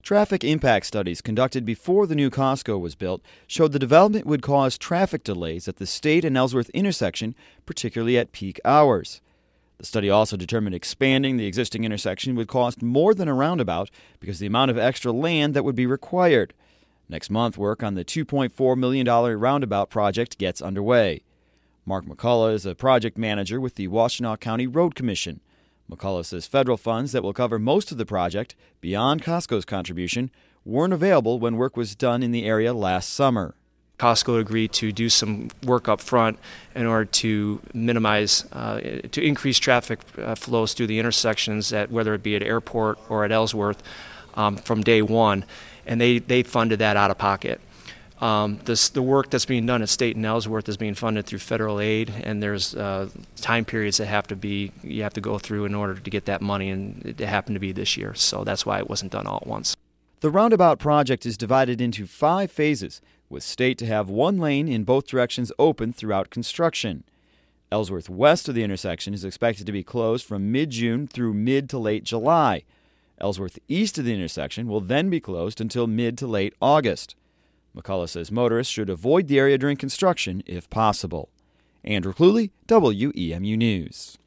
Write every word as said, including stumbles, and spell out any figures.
Traffic impact studies conducted before the new Costco was built showed the development would cause traffic delays at the State and Ellsworth intersection, particularly at peak hours. The study also determined expanding the existing intersection would cost more than a roundabout because of the amount of extra land that would be required. Next month, work on the two point four million dollars roundabout project gets underway. Mark McCullough is a project manager with the Washtenaw County Road Commission. McCullough says federal funds that will cover most of the project, beyond Costco's contribution, weren't available when work was done in the area last summer. Costco agreed to do some work up front in order to minimize, uh, to increase traffic uh, flows through the intersections, at whether it be at Airport or at Ellsworth, um, from day one, and they, they funded that out of pocket. Um, this, the work that's being done at State and Ellsworth is being funded through federal aid, and there's uh, time periods that have to be you have to go through in order to get that money, and it happened to be this year, so that's why it wasn't done all at once. The roundabout project is divided into five phases, with State to have one lane in both directions open throughout construction. Ellsworth west of the intersection is expected to be closed from mid-June through mid to late July. Ellsworth east of the intersection will then be closed until mid to late August. McCullough says motorists should avoid the area during construction if possible. Andrew Cluley, W E M U News.